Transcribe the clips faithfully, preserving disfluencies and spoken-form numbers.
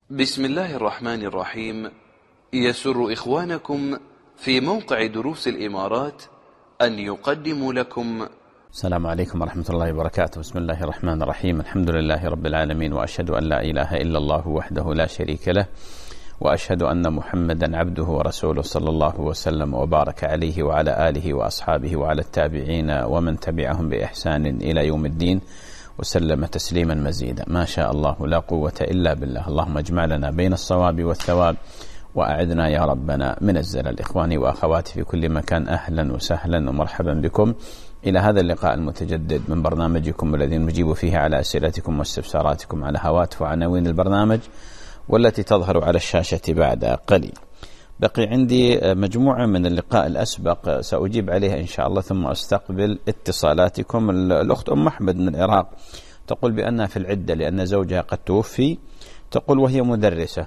بسم الله الرحمن الرحيم. يسر إخوانكم في موقع دروس الإمارات أن يقدموا لكم. السلام عليكم ورحمة الله وبركاته. بسم الله الرحمن الرحيم. الحمد لله رب العالمين، وأشهد أن لا إله إلا الله وحده لا شريك له، وأشهد أن محمدا عبده ورسوله صلى الله وسلم وبارك عليه وعلى آله وأصحابه وعلى التابعين ومن تبعهم بإحسان إلى يوم الدين، وسلم تسليما مزيدا. ما شاء الله لا قوة إلا بالله. اللهم اجمع لنا بين الصواب والثواب، وأعدنا يا ربنا من الزلل. إخواني وأخواتي في كل مكان، أهلا وسهلا ومرحبا بكم إلى هذا اللقاء المتجدد من برنامجكم الذي نجيب فيه على أسئلتكم واستفساراتكم على هواتف وعناوين البرنامج، والتي تظهر على الشاشة بعد قليل. بقي عندي مجموعة من اللقاء الأسبق سأجيب عليها إن شاء الله، ثم أستقبل اتصالاتكم. الأخت أم أحمد من العراق تقول بأنها في العدة لأن زوجها قد توفي. تقول وهي مدرسة،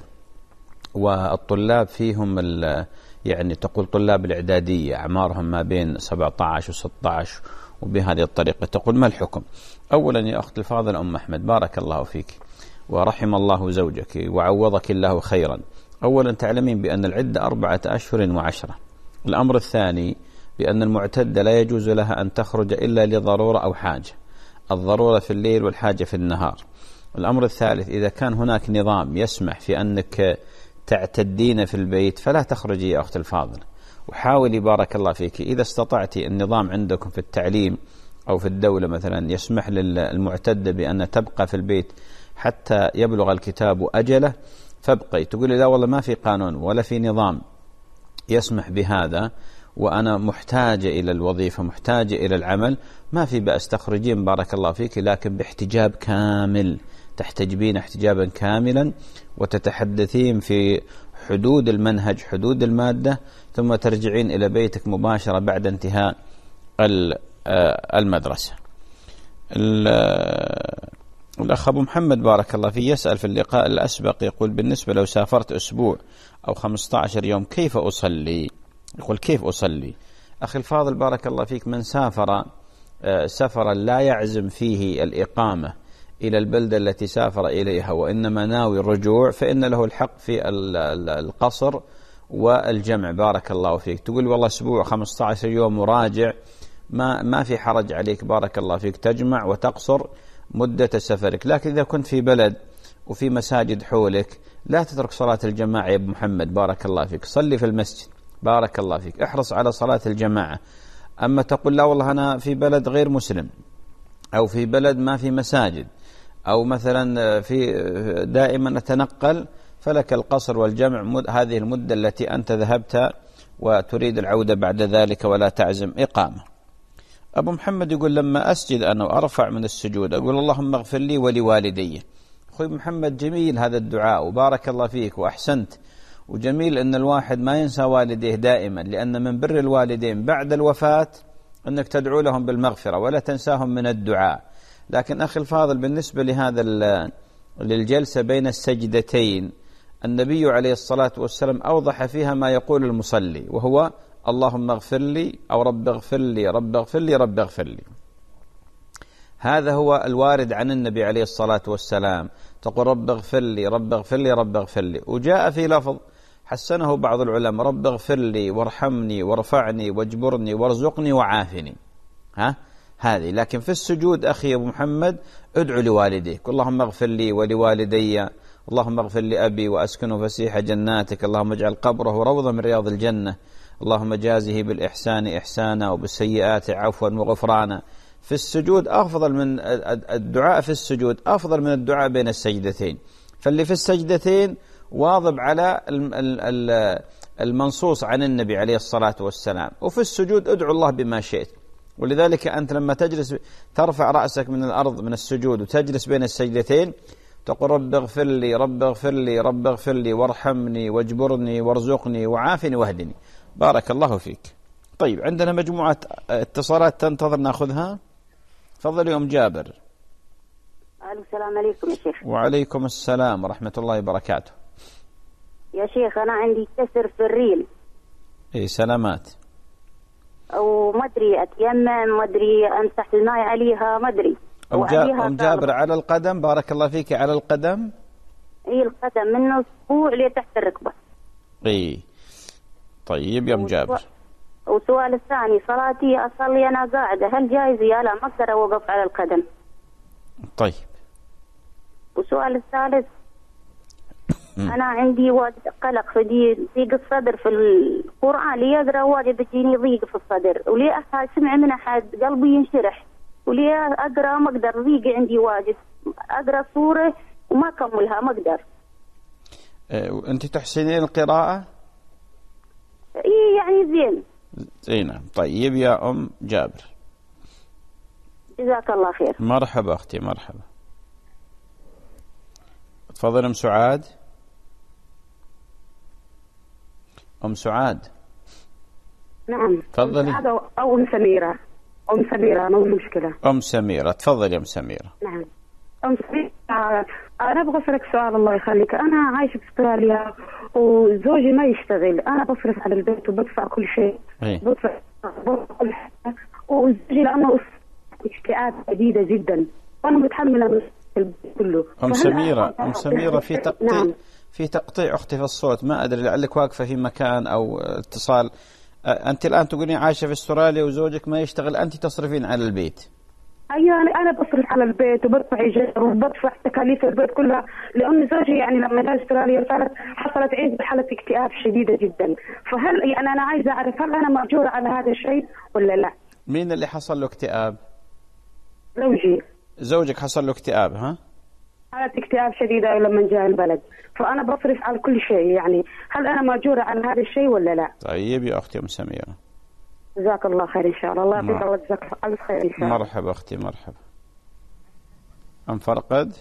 والطلاب فيهم يعني تقول طلاب الإعدادية أعمارهم ما بين سبعة عشر و ستة عشر، وبهذه الطريقة تقول ما الحكم؟ أولا يا أخت الفاضل أم أحمد، بارك الله فيك ورحم الله زوجك وعوضك الله خيرا. أولا تعلمين بأن العدة أربعة أشهر وعشرة. الأمر الثاني بأن المعتدة لا يجوز لها أن تخرج إلا لضرورة أو حاجة، الضرورة في الليل والحاجة في النهار. الأمر الثالث إذا كان هناك نظام يسمح في أنك تعتدين في البيت فلا تخرجي يا أخت الفاضل، وحاولي بارك الله فيك إذا استطعتي النظام عندكم في التعليم أو في الدولة مثلا يسمح للمعتدة بأن تبقى في البيت حتى يبلغ الكتاب أجله فابقي. تقولي لا والله ما في قانون ولا في نظام يسمح بهذا، وأنا محتاجة إلى الوظيفة محتاجة إلى العمل، ما في بأس تخرجين بارك الله فيك، لكن باحتجاب كامل، تحتجبين احتجابا كاملا وتتحدثين في حدود المنهج حدود المادة، ثم ترجعين إلى بيتك مباشرة بعد انتهاء المدرسة. الأخ أبو محمد بارك الله فيه يسأل في اللقاء الأسبق، يقول بالنسبة لو سافرت أسبوع أو خمسة عشر يوم كيف أصلي؟ يقول كيف أصلي؟ أخي الفاضل بارك الله فيك، من سافر سفرا لا يعزم فيه الإقامة إلى البلدة التي سافر إليها وإنما ناوي الرجوع، فإن له الحق في القصر والجمع بارك الله فيك. تقول والله أسبوع خمسة عشر يوم مراجع، ما ما في حرج عليك بارك الله فيك، تجمع وتقصر مدة سفرك. لكن إذا كنت في بلد وفي مساجد حولك لا تترك صلاة الجماعة يا أبو محمد بارك الله فيك، صلي في المسجد بارك الله فيك، احرص على صلاة الجماعة. أما تقول لا والله أنا في بلد غير مسلم أو في بلد ما في مساجد أو مثلا في دائما أتنقل، فلك القصر والجمع هذه المدة التي أنت ذهبت وتريد العودة بعد ذلك ولا تعزم إقامة. أبو محمد يقول لما أسجد أنا وأرفع من السجود أقول اللهم اغفر لي ولوالدي. أخوي محمد جميل هذا الدعاء وبارك الله فيك وأحسنت، وجميل أن الواحد ما ينسى والديه دائما، لأن من بر الوالدين بعد الوفاة أنك تدعو لهم بالمغفرة ولا تنساهم من الدعاء. لكن أخي الفاضل بالنسبة لهذا للجلسة بين السجدتين، النبي عليه الصلاة والسلام أوضح فيها ما يقول المصلي، وهو اللهم اغفر لي أو رب اغفر لي رب اغفر لي رب اغفر لي. هذا هو الوارد عن النبي عليه الصلاة والسلام، تقول رب اغفر لي رب اغفر لي رب اغفر لي. وجاء في لفظ حسنه بعض العلماء رب اغفر لي وارحمني وارفعني واجبرني وارزقني وعافني. ها هذه. لكن في السجود أخي أبو محمد ادعو لوالديك، اللهم اغفر لي ولوالدي، اللهم اغفر لأبي وأسكنه فسيح جناتك، اللهم اجعل قبره روضة من رياض الجنة، اللهم جازه بالإحسان إحسانا وبالسيئات عفوا وغفرانا. في السجود أفضل من الدعاء، في السجود أفضل من الدعاء بين السجدتين. فاللي في السجدتين واظب على المنصوص عن النبي عليه الصلاة والسلام، وفي السجود ادعو الله بما شئت. ولذلك أنت لما تجلس ترفع رأسك من الأرض من السجود وتجلس بين السجدتين تقول رب اغفر لي رب اغفر لي رب اغفر لي وارحمني واجبرني وارزقني وعافني واهدني. بارك الله فيك. طيب عندنا مجموعة اتصالات تنتظر ناخذها. تفضل يا أم جابر. السلام عليكم يا شيخ. وعليكم السلام ورحمة الله وبركاته. يا شيخ أنا عندي كسر في الريل. إيه سلامات. أو ما أدري أتيمم، ما أدري أمسح الماء عليها، ما أدري. أم, جا... أم جابر على القدم بارك الله فيك، على القدم. اي القدم من اسبوع لتحت الركبه. اي طيب يا ام جابر. والسؤال الثاني صلاتي اصلي انا قاعده هل جايز يا لا ما اقدر اوقف على القدم؟ طيب. والسؤال الثالث انا عندي واجد قلق في ضيق الصدر في القران، لي اقرا واجد تجيني ضيق في الصدر، ولي اسمع من احد قلبي ينشرح، ولي اقرا ما اقدر ضيق عندي واجد، اقرا سوره وما اكملها ما اقدر. أه انت تحسنين القراءه؟ اي يعني زين. اي نعم. طيب يا ام جابر. جزاك الله خير. مرحبا اختي مرحبا. تفضل ام سعاد. ام سعاد. نعم. تفضلي. هذا او ام سميره. ام سميره ما مشكله. ام سميره تفضلي يا ام سميره. نعم. ام سميره انا ابغى اسالك سؤال الله يخليك. انا عايشه في استراليا وزوجي ما يشتغل، انا بصرف على البيت وبدفع كل شيء. إيه؟ بدفع كل حاجه، وزوجي لانه اكتئاب شديده جدا وانا متحمله البيت كله. ام سميره ام سميره في تقطيع. نعم. في تقطيع اختي في الصوت، ما ادري لعلك واقفه في مكان او اتصال. انت الان تقولين عايشه في استراليا وزوجك ما يشتغل، انت تصرفين على البيت. ايوه انا انا بصرف على البيت وبدفع ايجار وبدفع تكاليف البيت كلها، لان زوجي يعني لما جاء استراليا صارت حصلت عنده حاله اكتئاب شديده جدا، فهل يعني انا عايزه اعرف هل انا ماجوره على هذا الشيء ولا لا؟ مين اللي حصل له اكتئاب؟ زوجي. زوجك حصل له اكتئاب ها؟ حالة اكتئاب شديدة لما جاء البلد، فأنا بصرف على كل شيء، يعني هل أنا ماجورة على هذا الشيء ولا لا؟ طيب يا أختي أم سميرة. جزاك الله خير إن شاء الله. الله يعطيك الله جزاك ألف خير إن شاء الله. مرحبا أختي مرحبا. أم فرقد.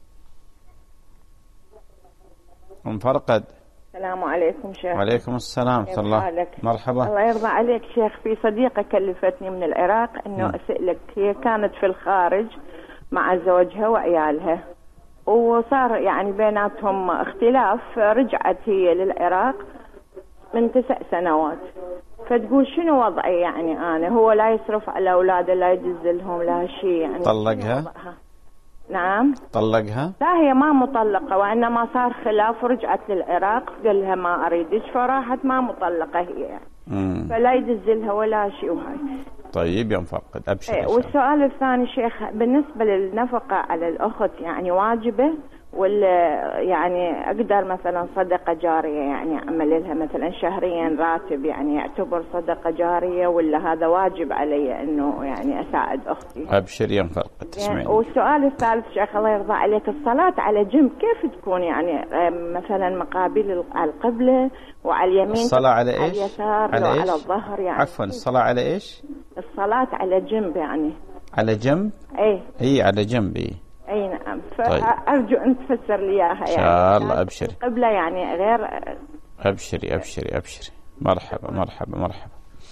أم فرقد. السلام عليكم شيخ. وعليكم السلام ورحمة الله. مرحبا. الله يرضى عليك شيخ. في صديقة كلفتني من العراق إنه أسألك، هي كانت في الخارج مع زوجها وعيالها وصار يعني بيناتهم اختلاف، رجعت هي للعراق من تسع سنوات، فتقول شنو وضعي يعني أنا؟ هو لا يصرف على أولاده لا يدز لهم لا شيء يعني. طلقها؟ نعم. طلقها؟ لا هي ما مطلقة، وإنما صار خلاف ورجعت للعراق، قال لها ما أريدك فراحت، ما مطلقة هي يعني. مم. فلا يدز لها ولا شيء وهاي. طيب يا مفقد أبشر. ايه والسؤال الثاني شيخ بالنسبة للنفقة على الأخت يعني واجبة ولا يعني أقدر مثلا صدقة جارية يعني أعمل لها مثلا شهريا راتب يعني يعتبر صدقة جارية، ولا هذا واجب علي أنه يعني أساعد أختي؟ أبشر يا مفقد تسمعني. يعني والسؤال الثالث شيخ الله يرضى عليك، الصلاة على جنب كيف تكون يعني مثلا مقابل على القبلة وعلى اليمين؟ الصلاة على إيش؟ على اليسار على إيش؟ على الظهر يعني. عفوا الصلاة على إيش؟ الصلاة على جنب يعني. على جنب؟ ايه اي على جنب. اي اي نعم. طيب. فأرجو أن تفسر لي إياها يعني. إن شاء الله أبشري. القبلة يعني غير. أبشري أبشري أبشري. مرحبا مرحبا مرحبا.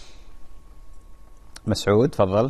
مسعود تفضل.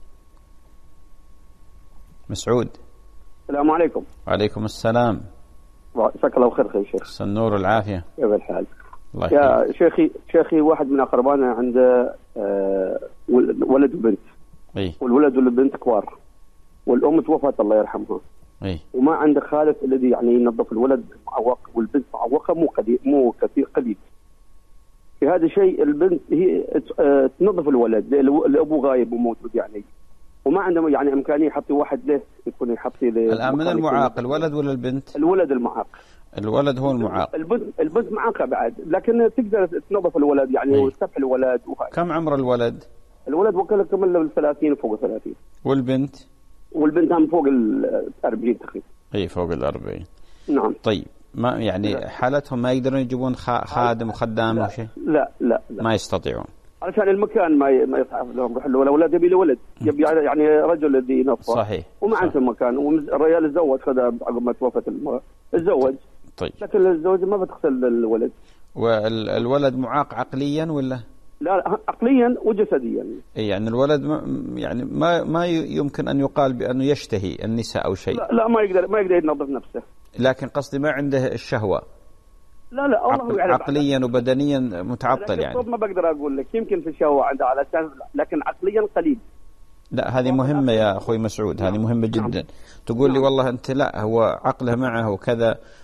مسعود. السلام عليكم. وعليكم السلام. جزاك الله خير خير شيخ. النور والعافية. كيف الحال؟ الله يا يا شيخي شيخي واحد من أقربائنا عنده آه ولد وبنت. إيه؟ والولد والبنت كبار، والأم توفت الله يرحمها. إيه؟ وما عنده خالف الذي يعني ينظف الولد معوق والبنت معوقة مو قليل مو كثير قليل. في هذا الشيء البنت هي تنظف الولد، الأبو غايب وموجود يعني، وما عنده يعني إمكانية يحطي واحد له يكون يحطي له. الآن من المعاق الولد ولا البنت؟ الولد المعاق. الولد هو المعاق. البنت البنت معاقة بعد، لكن تقدر تنظف الولد يعني وتسبح الولد وهاي. كم عمر الولد؟ الولد وكله كمل له الثلاثين وفوق الثلاثين. والبنت؟ والبنت هم فوق الأربعين تقريبا. اي فوق الأربعين. نعم. طيب ما يعني لا. حالتهم ما يقدرون يجيبون خادم وخدام لا. أو شيء؟ لا لا لا ما يستطيعون. علشان المكان ما ما يصعب لهم يروح الولد يبي له ولد، يبي يعني رجل الذي ينظف. صحيح. وما عنده مكان، والرجال تزوج خذا عقب ما توفت الزوج. طيب. لكن الزوج ما بتغسل الولد. والولد معاق عقليا ولا؟ لا عقليا وجسديا. اي يعني الولد ما يعني ما ما يمكن ان يقال بانه يشتهي النساء او شيء. لا, لا ما يقدر ما يقدر ينظف نفسه. لكن قصدي ما عنده الشهوة. لا لا الله عقل يعلم. عقليا وبدنيا متعطل يعني. ما بقدر اقول لك، يمكن في الشهوة عنده علشان، لكن عقليا قليل. لا هذه مهمة يا أخوي مسعود، هذه مهمة جدا. تقول لي والله أنت لا هو عقله معه وكذا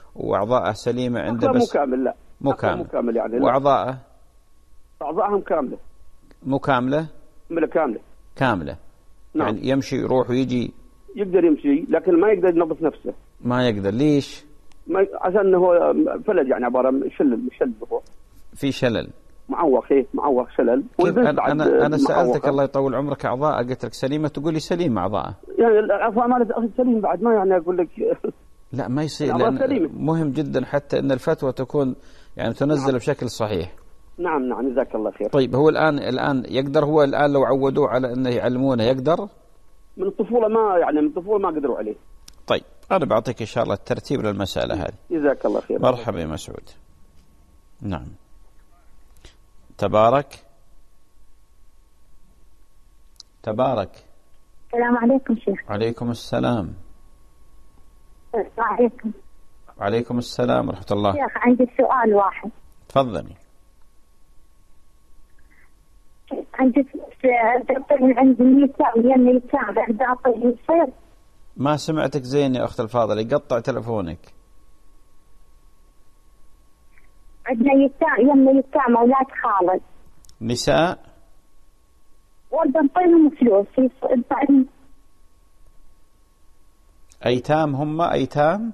وأعضاءه سليمة عنده مو بس كامل، لا مو كامل, كامل يعني، وأعضاءه أعضائهم كاملة مو كاملة كاملة كاملة نعم. يعني يمشي يروح ويجي، يقدر يمشي لكن ما يقدر ينظف نفسه. ما يقدر ليش؟ ما عشان هو فلج يعني، عبارة عن شلل شلل هو في شلل معوق، ايه معوق شلل. كيف أنا أنا, أنا سألتك الله يطول عمرك أعضاء، قلت لك سليمة تقول لي سليم أعضاء، يعني الأعضاء مالت سليم بعد، ما يعني أقول لك لا ما يصير، لأن مهم جدا حتى أن الفتوى تكون يعني تنزل نعم. بشكل صحيح. نعم نعم جزاك الله خير. طيب هو الآن الآن يقدر، هو الآن لو عودوه على أنه يعلمونه يقدر؟ من الطفولة ما يعني، من الطفولة ما قدروا عليه. طيب أنا بعطيك إن شاء الله الترتيب للمسألة هذه. جزاك الله خير. مرحبا يا مسعود. نعم تبارك تبارك. السلام عليكم شيخ. عليكم السلام. السلام عليكم. وعليكم السلام ورحمة الله. شيخ عندي سؤال واحد. تفضلي. عندي من عندي ميتام ويا ميتام بعد أعطيه يصير. ما سمعتك زين يا أخت الفاضلة، يقطع تلفونك. عندنا يتام يم يتام أولاد خالد. نساء؟ وأنا نعطيهم فلوس. أيتام هم أيتام؟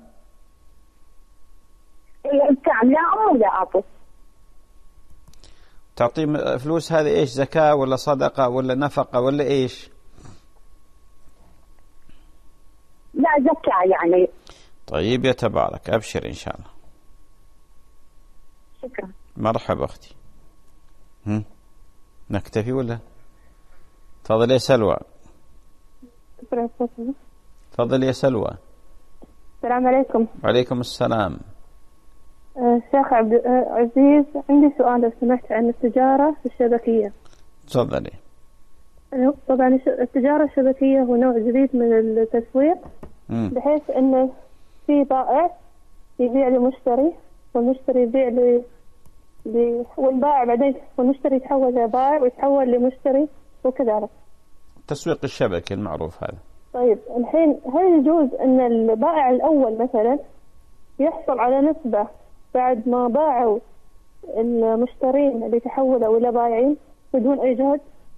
أيتام لا أم ولا أبو. تعطيهم فلوس هذه إيش، زكاة ولا صدقة ولا نفقة ولا إيش؟ لا زكاة يعني. طيب يا تبارك أبشر إن شاء الله. شكرا. مرحبا أختي. هم؟ نكتفي ولا؟ تفضل يا سلوى. تفضل يا سلوى. السلام عليكم. وعليكم السلام. أه شيخ عبد العزيز، عندي سؤال لو سمحت عن التجارة الشبكية. تفضلي. طبعا التجارة الشبكية هو نوع جديد من التسويق، م. بحيث أنه في بائع يبيع لمشتري، والمشتري يبيع ل... ل... والبائع بعدين والمشتري يتحول لبائع ويتحول لمشتري وكذلك. تسويق الشبكي المعروف هذا. طيب الحين هل يجوز أن البائع الأول مثلا يحصل على نسبة بعد ما باعوا المشترين اللي تحولوا إلى بائعين بدون أي جهد؟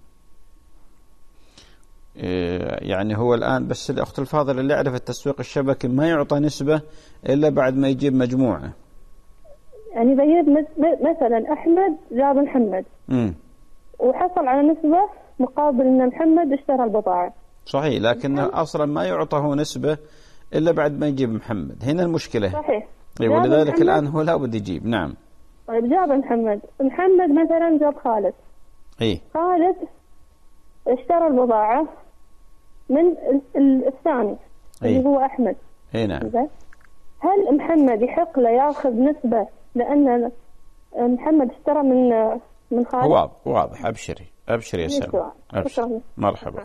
يعني هو الآن بس الأخت الفاضلة اللي يعرف التسويق الشبكي ما يعطى نسبة إلا بعد ما يجيب مجموعة. يعني بيجيب مثلا أحمد جاب محمد م. وحصل على نسبة مقابل أن محمد اشترى البضاعة. صحيح، لكنه أصلا ما يعطاه نسبة إلا بعد ما يجيب محمد. هنا المشكلة. صحيح. ولذلك الآن هو لا بد يجيب. نعم. طيب جاب محمد، محمد مثلا جاب خالد. إيه. خالد اشترى البضاعة من الثاني اللي هو أحمد. إيه نعم. هل محمد يحق له ياخذ نسبة لأن محمد اشترى من من خالد؟ واضح واضح. أبشري أبشري يا سلام. أبشري. مرحبا.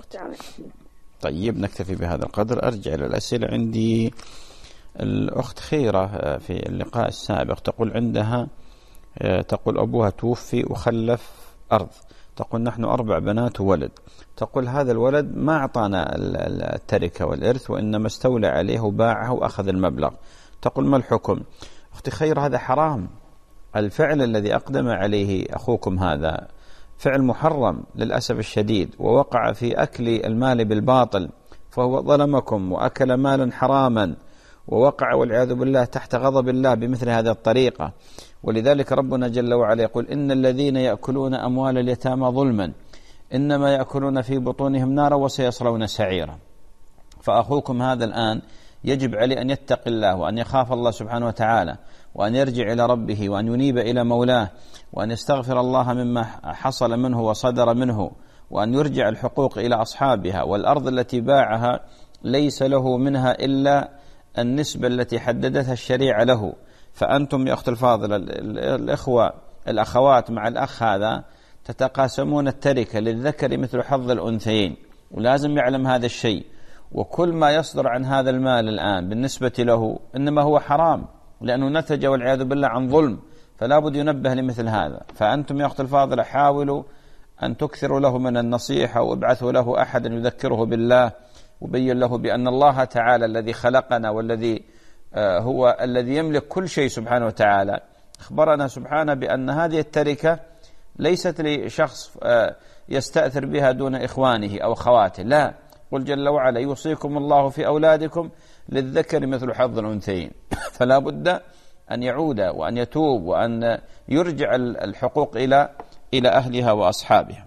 طيب نكتفي بهذا القدر. أرجع للأسئلة. عندي الأخت خيرة في اللقاء السابق تقول عندها، تقول أبوها توفي وخلف أرض، تقول نحن أربع بنات وولد، تقول هذا الولد ما أعطانا التركة والإرث وإنما استولى عليه وباعه وأخذ المبلغ، تقول ما الحكم؟ أختي خير هذا حرام. الفعل الذي أقدم عليه أخوكم هذا فعل محرم للأسف الشديد، ووقع في أكل المال بالباطل، فهو ظلمكم وأكل مالا حراما ووقع والعياذ بالله تحت غضب الله بمثل هذه الطريقة. ولذلك ربنا جل وعلا يقول إن الذين يأكلون أموال اليتامى ظلما إنما يأكلون في بطونهم نارا وسيصلون سعيرا. فأخوكم هذا الآن يجب عليه أن يتقي الله وأن يخاف الله سبحانه وتعالى وأن يرجع إلى ربه وأن ينيب إلى مولاه وأن يستغفر الله مما حصل منه وصدر منه وأن يرجع الحقوق إلى أصحابها. والأرض التي باعها ليس له منها إلا النسبة التي حددتها الشريعة له. فأنتم يا أخت الفاضلة الإخوة الأخوات مع الأخ هذا تتقاسمون التركة للذكر مثل حظ الأنثيين، ولازم يعلم هذا الشيء. وكل ما يصدر عن هذا المال الآن بالنسبة له إنما هو حرام، لأنه نتج والعياذ بالله عن ظلم، فلا بد ينبه لمثل هذا. فأنتم يا أخت الفاضلة حاولوا أن تكثروا له من النصيحة وابعثوا له أحد يذكره بالله وبين له بأن الله تعالى الذي خلقنا والذي هو الذي يملك كل شيء سبحانه وتعالى، أخبرنا سبحانه بأن هذه التركة ليست لشخص يستأثر بها دون إخوانه أو أخواته، لا، قل جل وعلا يوصيكم الله في أولادكم للذكر مثل حظ الأنثيين. فلا بد أن يعود وأن يتوب وأن يرجع الحقوق إلى إلى أهلها وأصحابها.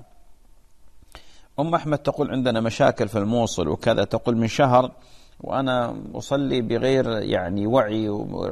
أم أحمد تقول عندنا مشاكل في الموصل وكذا، تقول من شهر وأنا أصلي بغير يعني وعي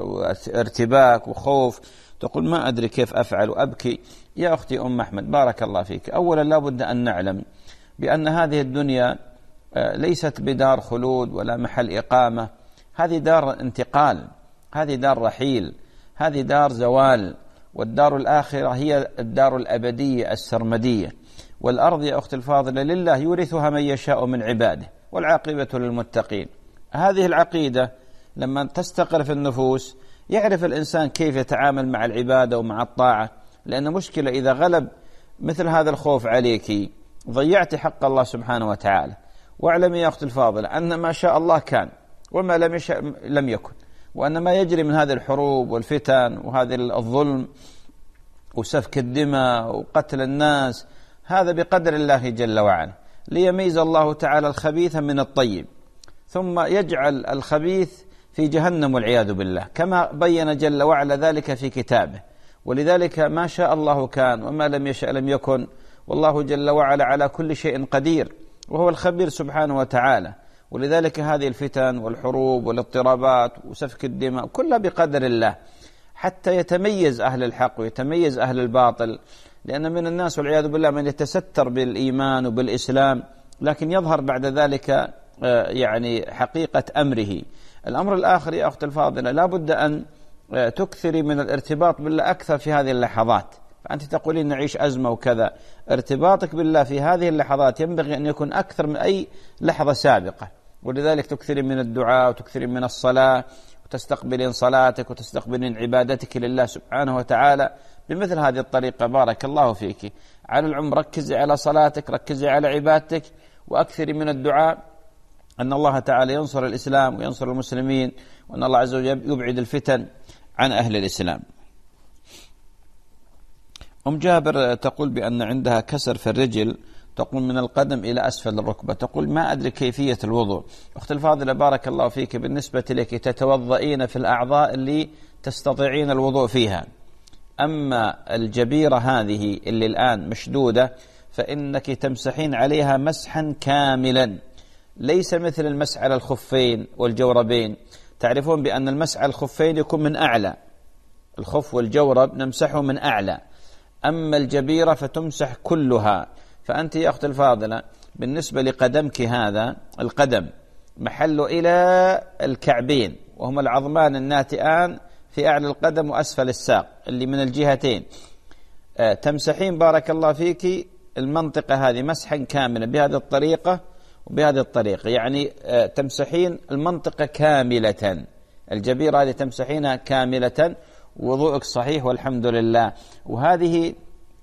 وارتباك وخوف، تقول ما أدري كيف أفعل وأبكي. يا أختي أم أحمد بارك الله فيك، أولا لا بد أن نعلم بأن هذه الدنيا ليست بدار خلود ولا محل إقامة، هذه دار انتقال، هذه دار رحيل، هذه دار زوال، والدار الآخرة هي الدار الأبدية السرمدية. والأرض يا أختي الفاضلة لله يورثها من يشاء من عباده والعاقبة للمتقين. هذه العقيدة لما تستقر في النفوس يعرف الإنسان كيف يتعامل مع العبادة ومع الطاعة، لأن مشكلة إذا غلب مثل هذا الخوف عليك ضيعت حق الله سبحانه وتعالى. واعلمي يا أختي الفاضلة أن ما شاء الله كان وما لم يشاء لم يكن، وأن ما يجري من هذه الحروب والفتن وهذا الظلم وسفك الدماء وقتل الناس هذا بقدر الله جل وعلا، ليميز الله تعالى الخبيث من الطيب، ثم يجعل الخبيث في جهنم والعياذ بالله، كما بين جل وعلا ذلك في كتابه. ولذلك ما شاء الله كان وما لم يشاء لم يكن، والله جل وعلا على كل شيء قدير، وهو الخبير سبحانه وتعالى. ولذلك هذه الفتن والحروب والاضطرابات وسفك الدماء كلها بقدر الله، حتى يتميز أهل الحق ويتميز أهل الباطل. لأن من الناس والعياذ بالله من يتستر بالإيمان وبالإسلام لكن يظهر بعد ذلك يعني حقيقة أمره. الأمر الآخر يا أخت الفاضلة لا بد أن تكثري من الارتباط بالله أكثر في هذه اللحظات. فأنت تقولين نعيش أزمة وكذا، ارتباطك بالله في هذه اللحظات ينبغي أن يكون أكثر من أي لحظة سابقة. ولذلك تكثرين من الدعاء وتكثرين من الصلاة وتستقبلين صلاتك وتستقبلين عبادتك لله سبحانه وتعالى بمثل هذه الطريقة. بارك الله فيك. على العمر ركزي على صلاتك، ركزي على عبادتك، وأكثري من الدعاء أن الله تعالى ينصر الإسلام وينصر المسلمين، وأن الله عز وجل يبعد الفتن عن أهل الإسلام. أم جابر تقول بأن عندها كسر في الرجل، تقول من القدم إلى أسفل الركبة، تقول ما أدري كيفية الوضوء. أخت الفاضلة بارك الله فيك، بالنسبة لك تتوضئين في الأعضاء اللي تستطيعين الوضوء فيها، أما الجبيرة هذه اللي الآن مشدودة فإنك تمسحين عليها مسحا كاملا، ليس مثل المسح على الخفين والجوربين. تعرفون بأن المسح على الخفين يكون من أعلى، الخف والجورب نمسحه من أعلى، أما الجبيرة فتمسح كلها. فأنت يا أخت الفاضلة بالنسبة لقدمك هذا، القدم محله إلى الكعبين وهما العظمان الناتئان في أعلى القدم وأسفل الساق اللي من الجهتين، آه تمسحين بارك الله فيك المنطقة هذه مسحا كاملا بهذه الطريقة وبهذه الطريقة، يعني آه تمسحين المنطقة كاملة، الجبيرة هذه تمسحينها كاملة، وضوءك صحيح والحمد لله. وهذه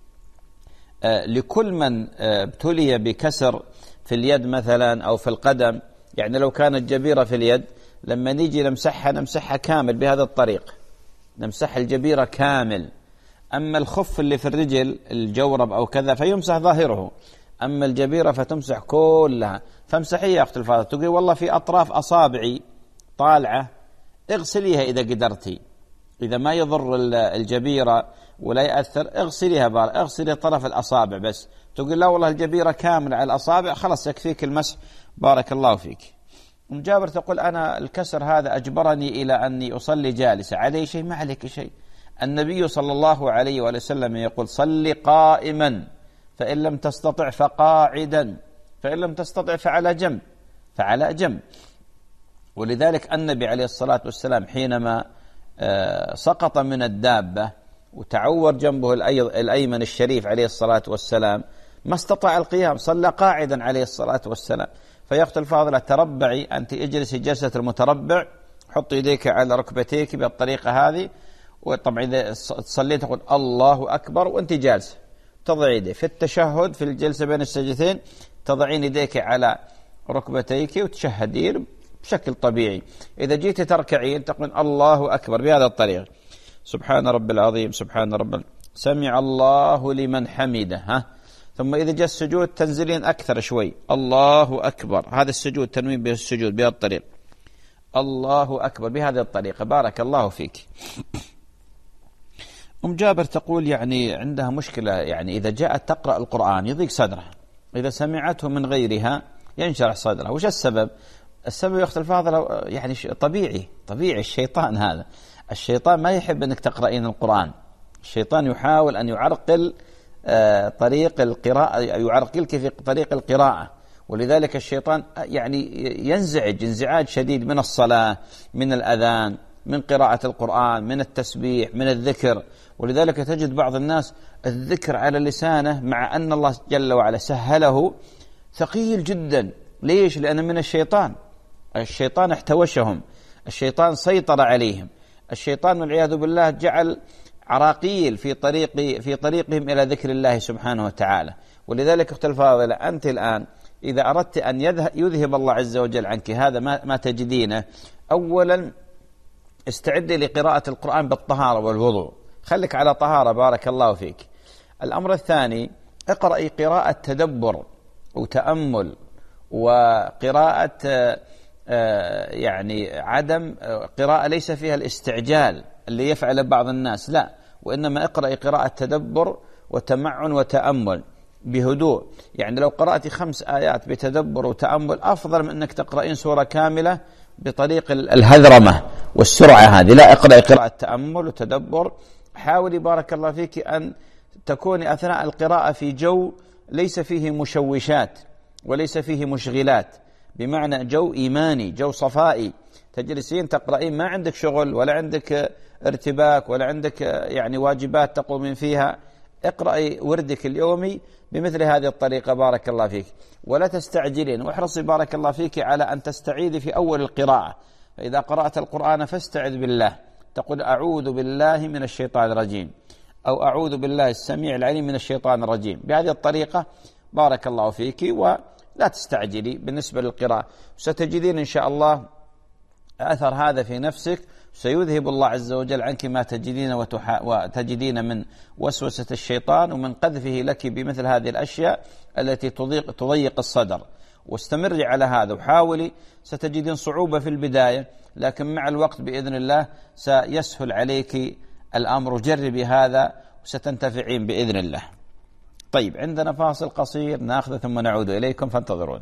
آه لكل من آه ابتلي بكسر في اليد مثلا أو في القدم، يعني لو كانت جبيرة في اليد لما نيجي نمسحها نمسحها كامل بهذا الطريق، نمسح الجبيرة كامل. أما الخف اللي في الرجل الجورب أو كذا فيمسح ظاهره، أما الجبيرة فتمسح كلها. فامسحي يا أخت الفاضلة، تقول والله في أطراف أصابعي طالعة، اغسليها إذا قدرتي، إذا ما يضر الجبيرة ولا يأثر اغسليها، بار اغسلي طرف الأصابع بس. تقول لا والله الجبيرة كاملة على الأصابع، خلاص يكفيك المسح. بارك الله فيك. أم جابر تقول أنا الكسر هذا أجبرني إلى أني أصلي جالسة، علي شيء؟ ما عليك شيء. النبي صلى الله عليه وسلم يقول صلي قائما، فإن لم تستطع فقاعدا، فإن لم تستطع فعلى جنب، فعلى جنب. ولذلك النبي عليه الصلاة والسلام حينما سقط من الدابة وتعور جنبه الأيمن الشريف عليه الصلاة والسلام ما استطاع القيام، صلى قاعدا عليه الصلاة والسلام. فيا أخت الفاضلة تربعي، أنت اجلسي جلسة المتربع، حطي يديك على ركبتيك بالطريقة هذه، وطبعا إذا صليت تقول الله أكبر وأنت جالسة، تضعي يديك في التشهد في الجلسة بين السجدتين، تضعين يديك على ركبتيك وتشهدين بشكل طبيعي. إذا جيت تركعين تقول الله أكبر بهذا الطريقة، سبحان رب العظيم سبحان رب سمع الله لمن حمده، ها. ثم إذا جاء السجود تنزلين أكثر شوي، الله أكبر، هذا السجود تنوين به السجود بهذا الطريقة، الله أكبر بهذه الطريقة. بارك الله فيك. أم جابر تقول يعني عندها مشكلة، يعني إذا جاءت تقرأ القرآن يضيق صدرها، إذا سمعته من غيرها ينشرح صدرها. وش السبب؟ السبب يا أخت الفاضلة يعني طبيعي، طبيعي الشيطان هذا، الشيطان ما يحب أنك تقرأين القرآن، الشيطان يحاول أن يعرقل آه طريق القراءة، يعرقلك في طريق القراءة، ولذلك الشيطان يعني ينزعج انزعاج شديد من الصلاة، من الأذان، من قراءة القرآن، من التسبيح، من الذكر. ولذلك تجد بعض الناس الذكر على لسانه مع أن الله جل وعلا سهله ثقيل جدا. ليش؟ لأن من الشيطان، الشيطان احتوشهم، الشيطان سيطر عليهم، الشيطان والعياذ بالله جعل عراقيل في طريق في طريقهم إلى ذكر الله سبحانه وتعالى. ولذلك أختي الفاضلة أنت الآن إذا أردت أن يذهب الله عز وجل عنك هذا ما, ما تجدينه، أولا استعدي لقراءة القرآن بالطهارة والوضوء، خليك على طهارة بارك الله فيك. الأمر الثاني اقرأي قراءة تدبر وتأمل، وقراءة يعني عدم قراءة ليس فيها الاستعجال اللي يفعل بعض الناس، لا، وإنما اقرأي قراءة تدبر وتمعن وتأمل بهدوء. يعني لو قرأت خمس آيات بتدبر وتأمل أفضل من أنك تقرأين سورة كاملة بطريق الهذرمة والسرعة هذه، لا، اقرأي قراءة تأمل وتدبر. حاولي بارك الله فيك أن تكوني أثناء القراءة في جو ليس فيه مشوشات وليس فيه مشغلات، بمعنى جو إيماني، جو صفائي، تجلسين تقرأين ما عندك شغل ولا عندك ارتباك ولا عندك يعني واجبات تقومين فيها. اقرأي وردك اليومي بمثل هذه الطريقة بارك الله فيك، ولا تستعجلين، واحرصي بارك الله فيك على أن تستعيذي في أول القراءة. فإذا قرأت القرآن فاستعذ بالله، تقول أعوذ بالله من الشيطان الرجيم، أو أعوذ بالله السميع العليم من الشيطان الرجيم، بهذه الطريقة بارك الله فيك، ولا تستعجلي بالنسبة للقراءة. ستجدين إن شاء الله أثر هذا في نفسك، سيذهب الله عز وجل عنك ما تجدين وتحا... وتجدين من وسوسة الشيطان ومن قذفه لك بمثل هذه الأشياء التي تضيق, تضيق الصدر. واستمري على هذا وحاولي، ستجدين صعوبة في البداية لكن مع الوقت بإذن الله سيسهل عليك الأمر. جربي هذا وستنتفعين بإذن الله. طيب عندنا فاصل قصير ناخذه ثم نعود إليكم فانتظروني.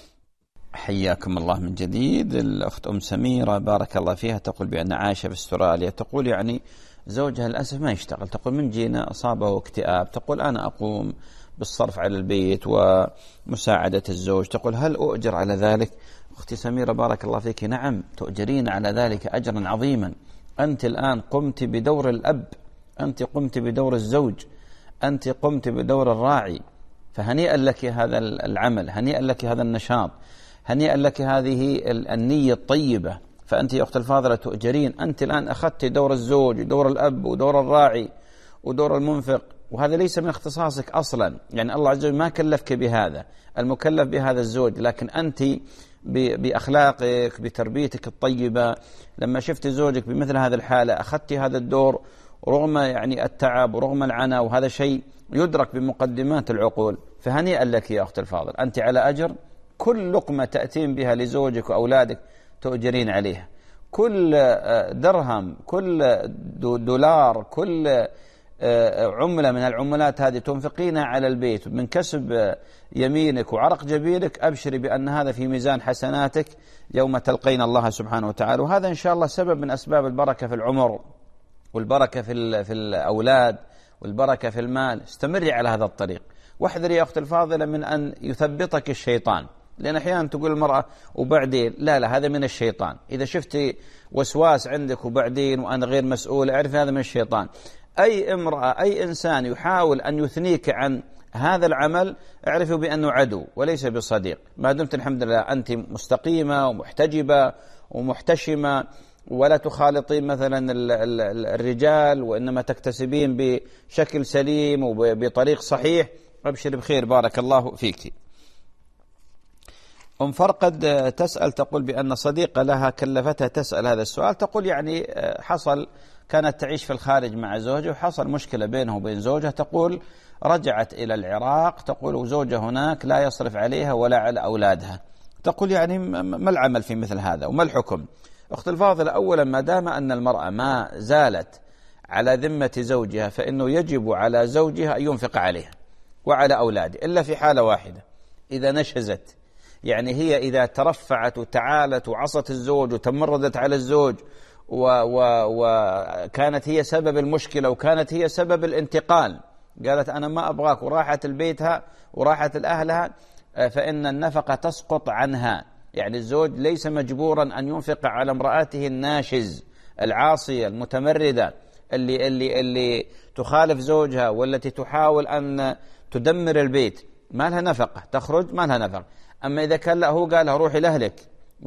حياكم الله من جديد. الأخت أم سميرة بارك الله فيها تقول بأن عايشة في استراليا، تقول يعني زوجها للأسف ما يشتغل، تقول من جينا أصابه اكتئاب، تقول أنا أقوم بالصرف على البيت ومساعدة الزوج، تقول هل أؤجر على ذلك؟ أختي سميرة بارك الله فيك، نعم تؤجرين على ذلك أجرا عظيما. أنت الآن قمت بدور الأب، أنت قمت بدور الزوج، أنت قمت بدور الراعي، فهنيئا لك هذا العمل، هنيئا لك هذا النشاط، هنيئا لك هذه النية الطيبة. فأنت يا أخت الفاضلة تؤجرين، أنت الآن أخذت دور الزوج ودور الأب ودور الراعي ودور المنفق، وهذا ليس من اختصاصك أصلا، يعني الله عز وجل ما كلفك بهذا، المكلف بهذا الزوج، لكن أنت بأخلاقك بتربيتك الطيبة لما شفت زوجك بمثل هذه الحالة أخذت هذا الدور رغم يعني التعب ورغم العناء، وهذا شيء يدرك بمقدمات العقول. فهنيئا لك يا أخت الفاضل، أنت على أجر، كل لقمة تأتين بها لزوجك وأولادك تؤجرين عليها، كل درهم، كل دولار، كل عملة من العملات هذه تنفقينها على البيت من كسب يمينك وعرق جبينك، أبشري بأن هذا في ميزان حسناتك يوم تلقين الله سبحانه وتعالى. وهذا إن شاء الله سبب من أسباب البركة في العمر والبركة في في الأولاد والبركة في المال. استمري على هذا الطريق، واحذري يا أخت الفاضلة من أن يثبطك الشيطان، لأن أحيانا تقول المرأة وبعدين، لا لا هذا من الشيطان. إذا شفتي وسواس عندك وبعدين وأنا غير مسؤول، اعرف هذا من الشيطان. أي امرأة أي إنسان يحاول أن يثنيك عن هذا العمل اعرفوا بأنه عدو وليس بصديق. ما دمت الحمد لله أنت مستقيمة ومحتجبة ومحتشمة ولا تخالطين مثلا الرجال، وإنما تكتسبين بشكل سليم وبطريق صحيح، أبشر بخير بارك الله فيك. أم فرقد تسأل تقول بأن صديقة لها كلفتها تسأل هذا السؤال. تقول يعني حصل كانت تعيش في الخارج مع زوجها وحصل مشكلة بينه وبين زوجها. تقول رجعت إلى العراق. تقول وزوجها هناك لا يصرف عليها ولا على أولادها. تقول يعني ما العمل في مثل هذا وما الحكم؟ أخت الفاضلة، أولا ما دام أن المرأة ما زالت على ذمة زوجها فإنه يجب على زوجها أن ينفق عليها وعلى أولاده، إلا في حالة واحدة، إذا نشزت، يعني هي إذا ترفعت وتعالت وعصت الزوج وتمردت على الزوج وكانت هي سبب المشكلة وكانت هي سبب الانتقال، قالت أنا ما أبغاك وراحت لبيتها وراحت لأهلها، فإن النفقة تسقط عنها. يعني الزوج ليس مجبورا أن ينفق على امرأته الناشز العاصية المتمردة اللي, اللي, اللي تخالف زوجها والتي تحاول أن تدمر البيت، ما لها نفقة، تخرج ما لها نفقة. أما إذا كان لا هو قال لها روحي لأهلك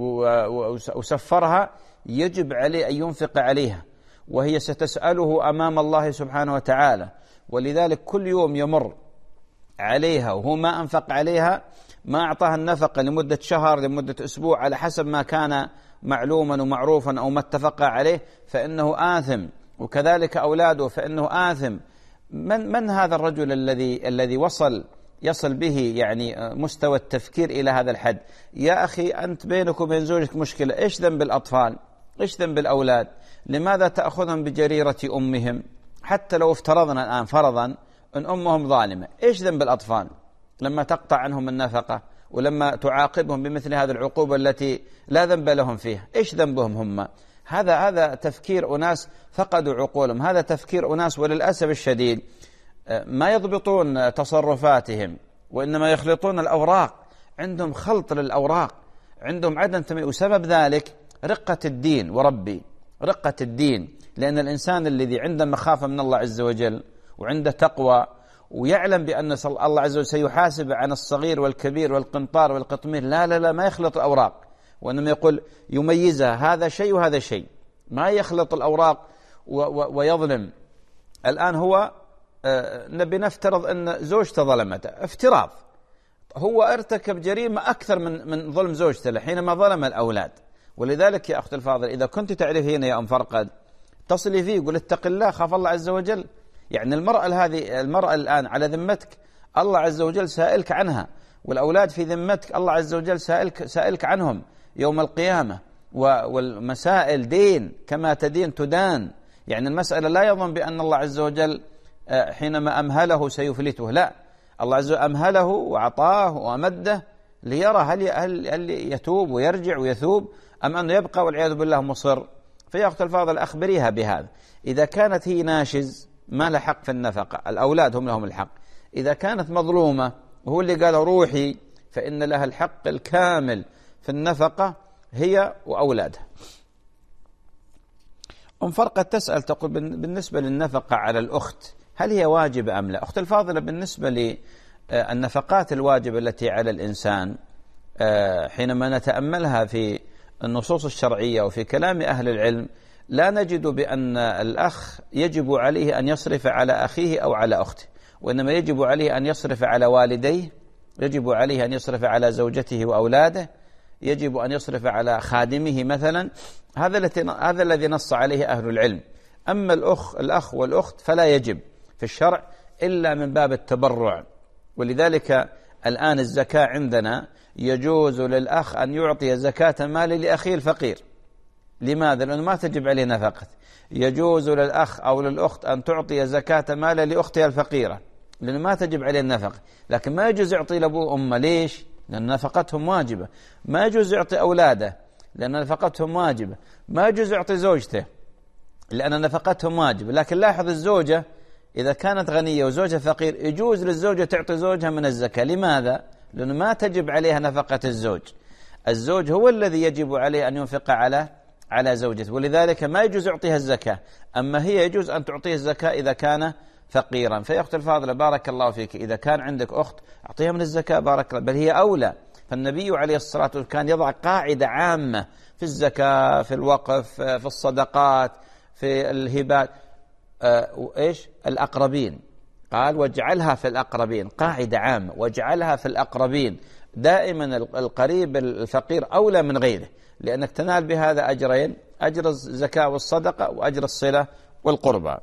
وسفرها، يجب عليه أن ينفق عليها، وهي ستسأله أمام الله سبحانه وتعالى. ولذلك كل يوم يمر عليها وهو ما أنفق عليها، ما أعطاها النفقة لمدة شهر لمدة أسبوع على حسب ما كان معلوما ومعروفا أو ما اتفق عليه، فإنه آثم، وكذلك أولاده فإنه آثم. من من هذا الرجل الذي الذي وصل يصل به يعني مستوى التفكير إلى هذا الحد؟ يا أخي أنت بينك وبين زوجك مشكلة، إيش ذنب الأطفال؟ إيش ذنب الأولاد؟ لماذا تأخذهم بجريرة أمهم؟ حتى لو افترضنا الآن فرضا أن أمهم ظالمة، إيش ذنب الأطفال لما تقطع عنهم النفقة ولما تعاقبهم بمثل هذه العقوبة التي لا ذنب لهم فيها؟ إيش ذنبهم هم؟ هذا هذا تفكير أناس فقدوا عقولهم، هذا تفكير أناس وللأسف الشديد ما يضبطون تصرفاتهم، وإنما يخلطون الأوراق، عندهم خلط للأوراق، عندهم عدم تمييز. وسبب ذلك رقة الدين وربي، رقة الدين، لأن الإنسان الذي عنده مخافة من الله عز وجل وعنده تقوى ويعلم بأن الله عز وجل سيحاسب عن الصغير والكبير والقنطار والقطمير، لا لا لا ما يخلط الأوراق، وإنما يقول يميزها، هذا شيء وهذا شيء، ما يخلط الأوراق ويظلم. الآن هو نبي نفترض أن زوجته ظلمته، افتراض، هو ارتكب جريمة أكثر من من ظلم زوجته حينما ظلم الأولاد. ولذلك يا أخت الفاضل، إذا كنت تعرفين يا أم فرقد، تصلي فيه، قل اتق الله، خاف الله عز وجل. يعني المرأة هذه، المرأة الآن على ذمتك، الله عز وجل سائلك عنها، والأولاد في ذمتك، الله عز وجل سائلك سائلك عنهم يوم القيامة، والمسائل دين، كما تدين تدان. يعني المسألة لا يظن بأن الله عز وجل حينما أمهله سيفلته، لا، الله عز وجل أمهله وأعطاه وأمده ليرى هل هل يتوب ويرجع ويثوب أم أنه يبقى والعياذ بالله مصر. فيا أخت الفاضل أخبريها بهذا. إذا كانت هي ناشز ما لها حق في النفقة، الأولاد هم لهم الحق. إذا كانت مظلومة وهو اللي قال روحي، فإن لها الحق الكامل في النفقة هي وأولادها. أم فرقة تسأل تقول بالنسبة للنفقة على الأخت هل هي واجبة أم لا؟ أخت الفاضلة، بالنسبة للنفقات الواجبة التي على الإنسان حينما نتأملها في النصوص الشرعية وفي كلام أهل العلم، لا نجد بأن الأخ يجب عليه أن يصرف على أخيه أو على أخته، وإنما يجب عليه أن يصرف على والديه، يجب عليه أن يصرف على زوجته وأولاده، يجب أن يصرف على خادمه مثلا. هذا الذي هذا الذي نص عليه أهل العلم. أما الأخ الأخ والأخت فلا يجب في الشرع إلا من باب التبرع. ولذلك الآن الزكاة عندنا يجوز للأخ أن يعطي زكاة مال لأخيه الفقير. لماذا؟ لأنه ما تجب عليه نفقة. يجوز للأخ أو للأخت أن تعطي زكاة مال لأختها الفقيرة، لأنه ما تجب عليه النفقة. لكن ما يجوز يعطي لأبوه أمه، ليش؟ لأن نفقتهم واجبة. ما يجوز يعطي أولاده لأن نفقتهم واجبة. ما يجوز يعطي زوجته لأن نفقتهم واجبة. لكن لاحظ الزوجة إذا كانت غنية وزوجها فقير، يجوز للزوجة تعطي زوجها من الزكاة. لماذا؟ لأنه ما تجب عليها نفقة الزوج. الزوج هو الذي يجب عليه أن ينفق على على زوجته، ولذلك ما يجوز يعطيها الزكاة. أما هي يجوز أن تعطيه الزكاة إذا كان فقيرا. فيا أخت الفاضلة بارك الله فيك، إذا كان عندك أخت أعطيها من الزكاة، بارك الله، بل هي أولى. فالنبي عليه الصلاة والسلام كان يضع قاعدة عامة في الزكاة، في الوقف، في الصدقات، في الهبات، آه، وإيش الأقربين. قال واجعلها في الأقربين، قاعدة عامة، واجعلها في الأقربين. دائما القريب الفقير أولى من غيره، لأنك تنال بهذا أجرين، أجر الزكاة والصدقة وأجر الصلة والقربى.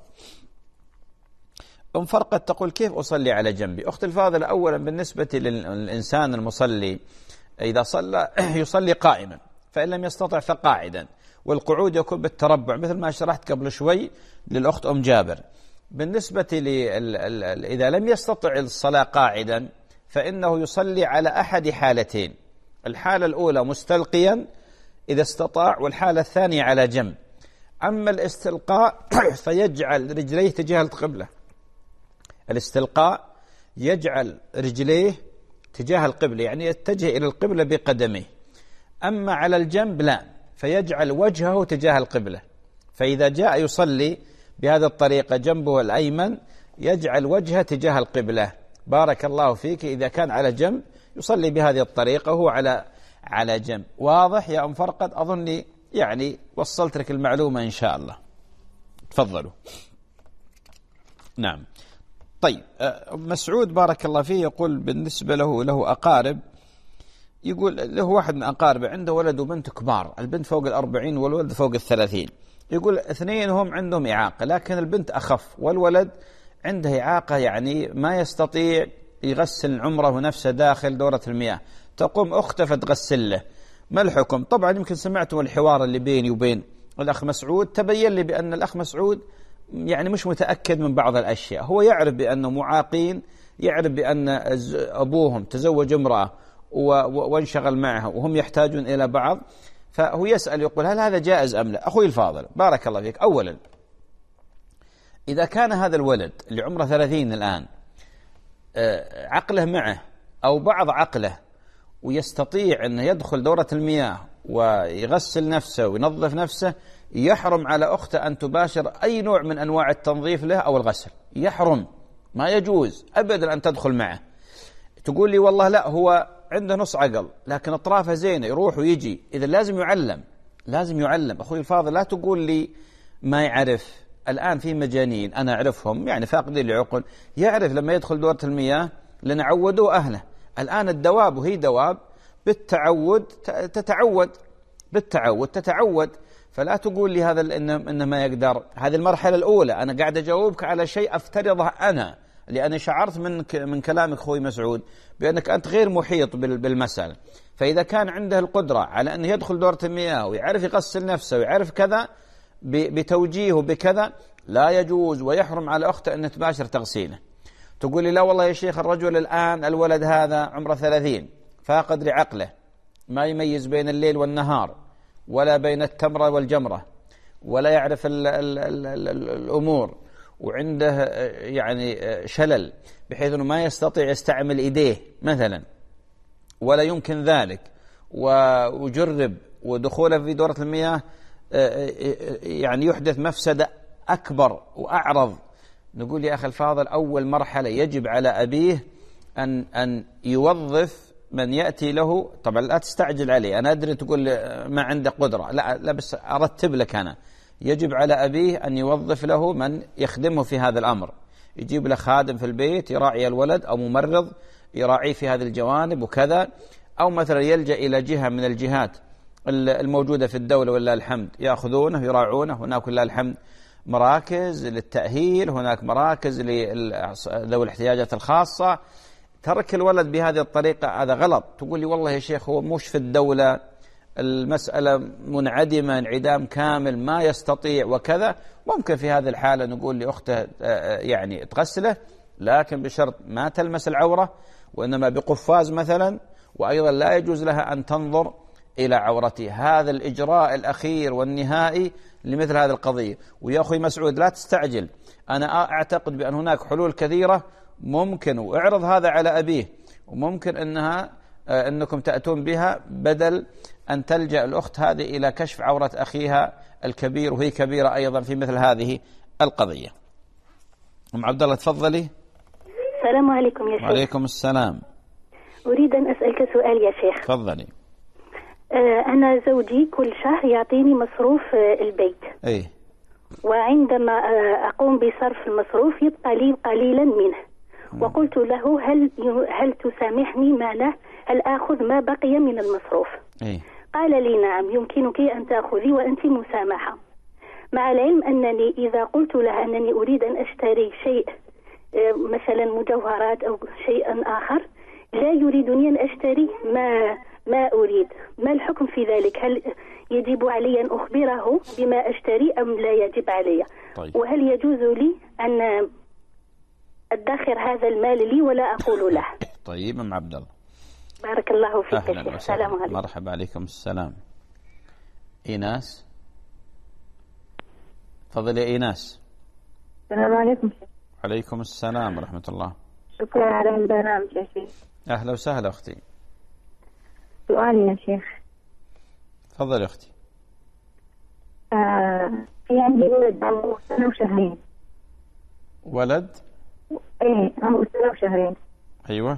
أم فرقت تقول كيف أصلي على جنبي؟ أخت الفاضلة، أولا بالنسبة للإنسان المصلي إذا صلى يصلي قائما، فإن لم يستطع فقاعدا، والقعود يكون بالتربع مثل ما شرحت قبل شوي للأخت أم جابر. بالنسبة لي إذا لم يستطع الصلاة قاعدا فإنه يصلي على أحد حالتين، الحالة الأولى مستلقيا إذا استطاع، والحالة الثانية على جنب. أما الاستلقاء فيجعل رجليه تجاه القبلة، الاستلقاء يجعل رجليه تجاه القبلة، يعني يتجه إلى القبلة بقدميه. أما على الجنب لا، فيجعل وجهه تجاه القبلة. فإذا جاء يصلي بهذه الطريقة جنبه الأيمن يجعل وجهه تجاه القبلة. بارك الله فيك. إذا كان على جنب يصلي بهذه الطريقة وهو على على جنب. واضح يا أم فرقد؟ أظني يعني وصلت لك المعلومة إن شاء الله. تفضلوا. نعم. طيب مسعود بارك الله فيه يقول بالنسبة له له أقارب، يقول له واحد من أقاربه عنده ولد وبنت كبار، البنت فوق الأربعين والولد فوق الثلاثين. يقول اثنين هم عندهم إعاقة، لكن البنت أخف والولد عنده إعاقة، يعني ما يستطيع يغسل عمره نفسه داخل دورة المياه، تقوم أخته فتغسل له. ما الحكم؟ طبعا يمكن سمعتم الحوار اللي بيني وبين الأخ مسعود، تبين لي بأن الأخ مسعود يعني مش متأكد من بعض الأشياء. هو يعرف بأنه معاقين، يعرف بأن أبوهم تزوج امرأة وانشغل معها وهم يحتاجون إلى بعض، فهو يسأل يقول هل هذا جائز أم لا؟ أخوي الفاضل بارك الله فيك، أولا إذا كان هذا الولد اللي عمره ثلاثين الآن عقله معه أو بعض عقله ويستطيع أن يدخل دورة المياه ويغسل نفسه وينظف نفسه، يحرم على أخته أن تباشر أي نوع من أنواع التنظيف له أو الغسل، يحرم، ما يجوز أبدا أن تدخل معه. تقول لي والله لا هو عنده نص عقل لكن أطرافه زينة يروح ويجي، إذا لازم يعلم، لازم يعلم. أخوي الفاضل لا تقول لي ما يعرف. الآن في مجانين أنا أعرفهم يعني فاقدين العقل، يعرف لما يدخل دورة المياه لأن عودوا أهله. الآن الدواب وهي دواب بالتعود تتعود، بالتعود تتعود. فلا تقول لي هذا إنه, إنه ما يقدر. هذه المرحلة الأولى، أنا قاعد أجاوبك على شيء أفترضه أنا، لأني شعرت من من كلامك أخوي مسعود بأنك أنت غير محيط بالمسألة. فإذا كان عنده القدرة على أن يدخل دورة المياه ويعرف يغسل نفسه ويعرف كذا بتوجيهه بكذا، لا يجوز ويحرم على أخته أن تباشر تغسيله. تقول لي لا والله يا شيخ الرجل الآن الولد هذا عمره ثلاثين فاقد لعقله، ما يميز بين الليل والنهار ولا بين التمرة والجمرة ولا يعرف ال ال ال ال الأمور، وعنده يعني شلل بحيث أنه ما يستطيع يستعمل إيديه مثلا ولا يمكن ذلك، وجرب ودخوله في دورة المياه يعني يحدث مفسدة أكبر وأعرض. نقول يا أخي الفاضل أول مرحلة يجب على أبيه أن أن يوظف من يأتي له. طبعا لا تستعجل عليه، أنا أدري تقول ما عنده قدرة، لا لا بس أرتب لك أنا. يجب على أبيه أن يوظف له من يخدمه في هذا الأمر، يجيب له خادم في البيت يراعي الولد أو ممرض يراعيه في هذه الجوانب وكذا، أو مثلا يلجأ إلى جهة من الجهات الموجودة في الدولة ولله الحمد يأخذونه يراعونه. هناك ولله الحمد مراكز للتأهيل، هناك مراكز لذوي الاحتياجات الخاصة. ترك الولد بهذه الطريقة هذا غلط. تقول لي والله يا شيخ هو مش في الدولة، المسألة منعدمة انعدام كامل ما يستطيع وكذا، ممكن في هذه الحالة نقول لأخته يعني تغسله، لكن بشرط ما تلمس العورة، وإنما بقفاز مثلا، وأيضا لا يجوز لها أن تنظر إلى عورته. هذا الإجراء الأخير والنهائي لمثل هذه القضية. ويا أخي مسعود لا تستعجل، أنا أعتقد بأن هناك حلول كثيرة ممكن، واعرض هذا على أبيه، وممكن أنها أنكم تأتون بها بدل أن تلجأ الأخت هذه إلى كشف عورة أخيها الكبير وهي كبيرة أيضا في مثل هذه القضية. أم عبد الله تفضلي. السلام عليكم يا شيخ. وعليكم السلام. أريد أن أسألك سؤال يا شيخ. تفضلي. أنا زوجي كل شهر يعطيني مصروف البيت. أي. وعندما أقوم بصرف المصروف يبقى لي قليلا منه، وقلت له هل هل تسامحني معناه هل آخذ ما بقي من المصروف؟ أي. قال لي نعم يمكنك أن تأخذي وأنت مسامحة، مع العلم أنني إذا قلت له أنني أريد أن أشتري شيء مثلا مجوهرات أو شيئا آخر لا يريدني أن أشتري ما ما أريد، ما الحكم في ذلك؟ هل يجب علي أن أخبره بما أشتري أم لا يجب علي؟ طيب. وهل يجوز لي أن أدخر هذا المال لي ولا أقول له؟ طيب أم عبد الله، بارك الله فيك. أهلا السلام عليكم. مرحبا، عليكم السلام. إيناس، تفضل يا إيناس. السلام عليكم. عليكم السلام ورحمة الله. شكرا على البرنامج يا شيخ. أهلا وسهلا أختي. سؤالي يا شيخ. تفضل يا أختي. آه في عندي ولد عمره سنة وشهرين. ولد؟ إيه عمره سنة وشهرين. أيوة.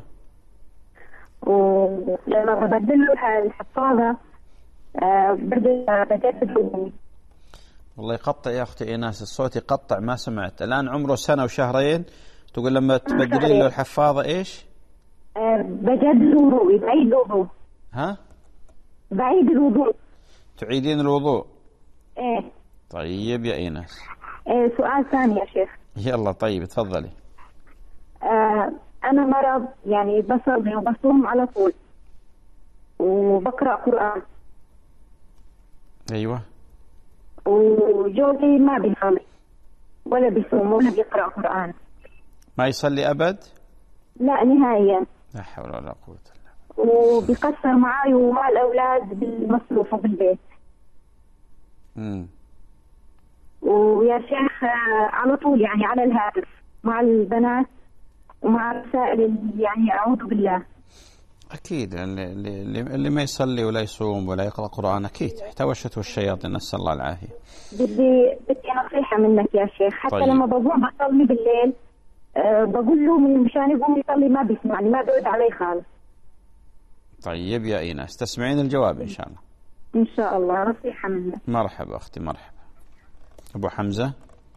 ولما ببدل له الحفاضة آه بدأ بجدد. والله يقطع يا أختي إيناس، الصوت يقطع ما سمعت. الآن عمره سنة وشهرين، تقول لما تبدلين له الحفاضة إيش؟ أه بجدد الوضوء، بعيد الوضوء. ها؟ بعيد الوضوء. تعيدين الوضوء؟ إيه. طيب يا إيناس. إيه سؤال ثاني يا شيخ. يلا طيب تفضلي. أه أنا مرض يعني بصلي وبصوم على طول وبقرأ قرآن. أيوة. وجوزي ما بيصلي ولا بيصوم ولا بيقرأ قرآن. ما يصلي أبد؟ لا نهائيا. لا حول ولا قوة إلا بالله. وبيقصر معي ومع الأولاد بالمصروف وبالبيت. امم ويا شيخ على طول يعني على الهاتف مع البنات ومع الرسائل اللي يعني أعوذ بالله. أكيد اللي, اللي, اللي ما يصلي ولا يصوم ولا يقرأ قرآن أكيد توشته الشياطين، نسأل الله العافية. بدي بدي نصيحة منك يا شيخ. حتى طيب. لما بقوم بصلي بالليل أه بقول له من مشان يقوم يصلي ما بيسمعني، ما بيرد علي خالص. طيب يا إيناس تسمعين الجواب إن شاء الله. إن شاء الله نصيحة منك. مرحبا أختي مرحبا. أبو حمزة.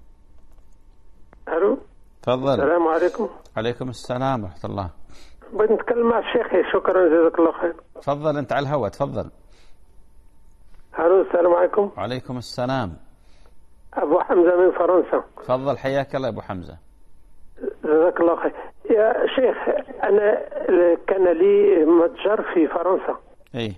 ألو. تفضل. السلام عليكم. عليكم السلام ورحمة الله. بغيت نتكلم مع الشيخ. شكرا جزاك الله خير. تفضل أنت على الهواء تفضل. ألو السلام عليكم. وعليكم السلام. أبو حمزة من فرنسا. تفضل حياك الله أبو حمزة. جزاك الله خير يا شيخ. أنا كان لي متجر في فرنسا. إيه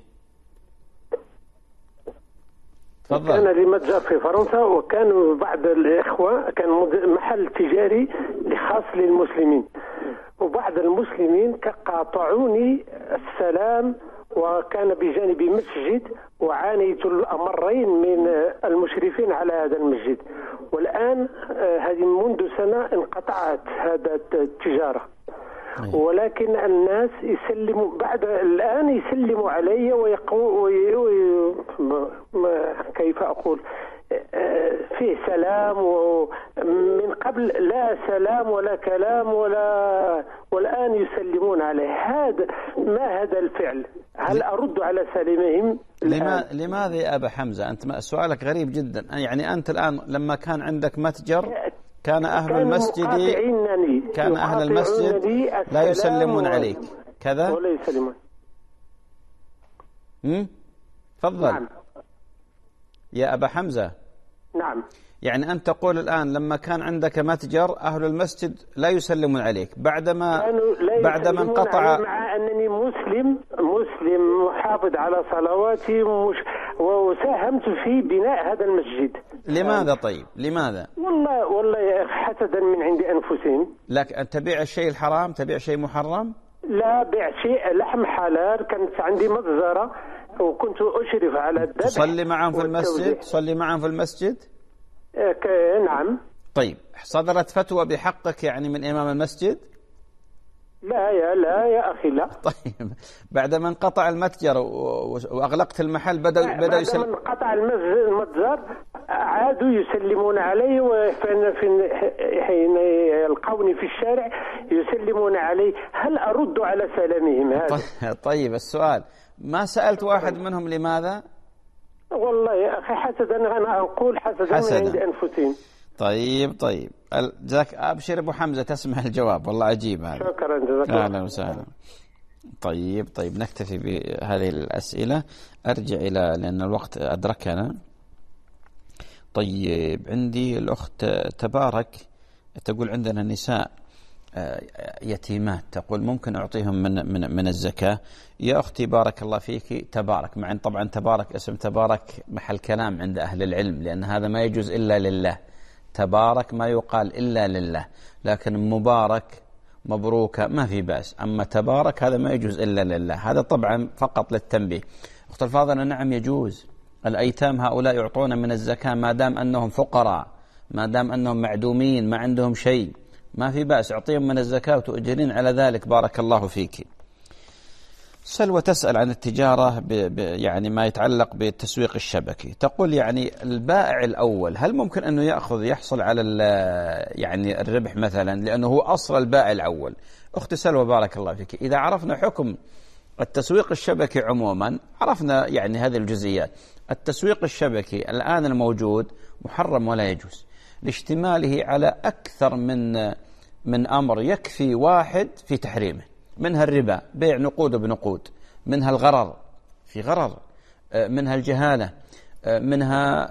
تفضل. كان لي متجر في فرنسا وكانوا بعض الإخوة كان محل تجاري خاص للمسلمين، وبعض المسلمين قاطعوني السلام وكان بجانب مسجد وعانيت الأمرين من المشرفين على هذا المسجد، والآن هذه منذ سنة انقطعت هذا التجارة. ولكن الناس يسلموا بعد الآن يسلموا علي ويقول كيف أقول فيه سلام، ومن قبل لا سلام ولا كلام ولا والآن يسلمون عليه. هذا ما هذا الفعل؟ هل أرد على سلامهم؟ لما لماذا يا أبا حمزة أنت سؤالك غريب جدا. يعني أنت الآن لما كان عندك متجر كان أهل المسجد كان أهل المسجد لا يسلمون عليك كذا ولا يسلمون. امم تفضل. نعم. يا أبا حمزة. نعم. يعني أنت تقول الآن لما كان عندك متجر أهل المسجد لا يسلمون عليك بعدما بعدما انقطع. مع أنني مسلم مسلم محافظ على صلواتي مش وساهمت في بناء هذا المسجد. لماذا طيب لماذا؟ والله والله يا أخي حسدا من عند أنفسهم. لك أن تبيع الشيء الحرام تبيع شيء محرم؟ لا بيع شيء لحم حلال. كانت عندي مجزرة وكنت أشرف على الذبح. تصلي معهم في المسجد؟ تصلي معهم في المسجد؟ نعم. طيب صدرت فتوى بحقك يعني من إمام المسجد؟ لا يا لا يا أخي لا. طيب بعدما انقطع المتجر وأغلقت المحل بدأ بدأ يسلم. بعدما انقطع المتجر عادوا يسلمون علي، وحين حين يلقوني في الشارع يسلمون علي. هل أرد على سلامهم هذا؟ طيب السؤال ما سألت واحد منهم لماذا؟ والله يا أخي حسدا، أنا أقول حسدا, حسدا. من عند أنفسهم. طيب طيب جزاك أبشر أبو حمزة، تسمع الجواب والله عجيب هذا. شكرا جزاك الله. أهلا وسهلا. طيب طيب نكتفي بهذه الأسئلة، أرجع إلى لأن الوقت أدركنا. طيب عندي الأخت تبارك تقول عندنا نساء يتيمات، تقول ممكن أعطيهم من من من الزكاة. يا أختي بارك الله فيك، تبارك مع طبعا تبارك اسم تبارك محل كلام عند أهل العلم، لأن هذا ما يجوز إلا لله. تبارك ما يقال إلا لله، لكن مبارك مبروكة ما في بأس، أما تبارك هذا ما يجوز إلا لله. هذا طبعا فقط للتنبيه. أخت الفاضلة نعم يجوز، الأيتام هؤلاء يعطون من الزكاة ما دام أنهم فقراء، ما دام أنهم معدومين ما عندهم شيء، ما في بأس أعطيهم من الزكاة وتؤجرين على ذلك. بارك الله فيك. سلوى تسأل عن التجارة ب ب يعني ما يتعلق بالتسويق الشبكي، تقول يعني البائع الأول هل ممكن أنه يأخذ يحصل على يعني الربح مثلا، لأنه هو أصل البائع الأول. أخت سلوى بارك الله فيك، إذا عرفنا حكم التسويق الشبكي عموما عرفنا يعني هذه الجزئيات. التسويق الشبكي الآن الموجود محرم ولا يجوز لاشتماله على أكثر من من أمر، يكفي واحد في تحريمه، منها الربا بيع نقود بنقود، منها الغرر في غرر، منها الجهالة، منها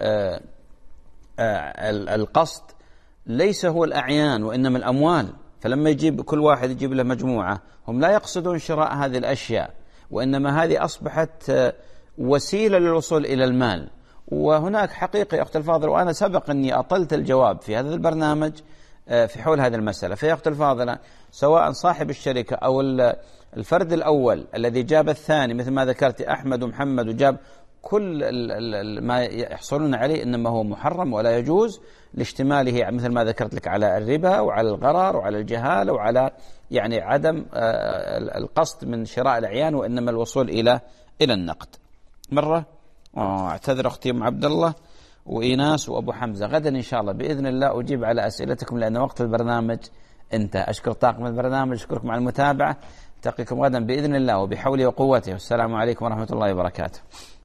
القصد ليس هو الأعيان وإنما الأموال. فلما يجيب كل واحد يجيب له مجموعة، هم لا يقصدون شراء هذه الأشياء، وإنما هذه أصبحت وسيلة للوصول إلى المال. وهناك حقيقة يا أخت الفاضل، وأنا سبق أني أطلت الجواب في هذا البرنامج في حول هذه المسألة. فيا أخت الفاضلة سواء صاحب الشركة أو الفرد الأول الذي جاب الثاني مثل ما ذكرت أحمد ومحمد وجاب كل ما يحصلون عليه إنما هو محرم ولا يجوز لاشتماله مثل ما ذكرت لك على الربا وعلى الغرر وعلى الجهالة وعلى يعني عدم القصد من شراء الأعيان وإنما الوصول إلى إلى النقد. مرة اعتذر أختي أم عبد الله وإيناس وأبو حمزة، غدا إن شاء الله بإذن الله أجيب على أسئلتكم لأن وقت البرنامج انتهى. أشكر طاقم البرنامج، أشكركم على المتابعة، ألتقيكم غدا بإذن الله وبحوله وقوته، والسلام عليكم ورحمة الله وبركاته.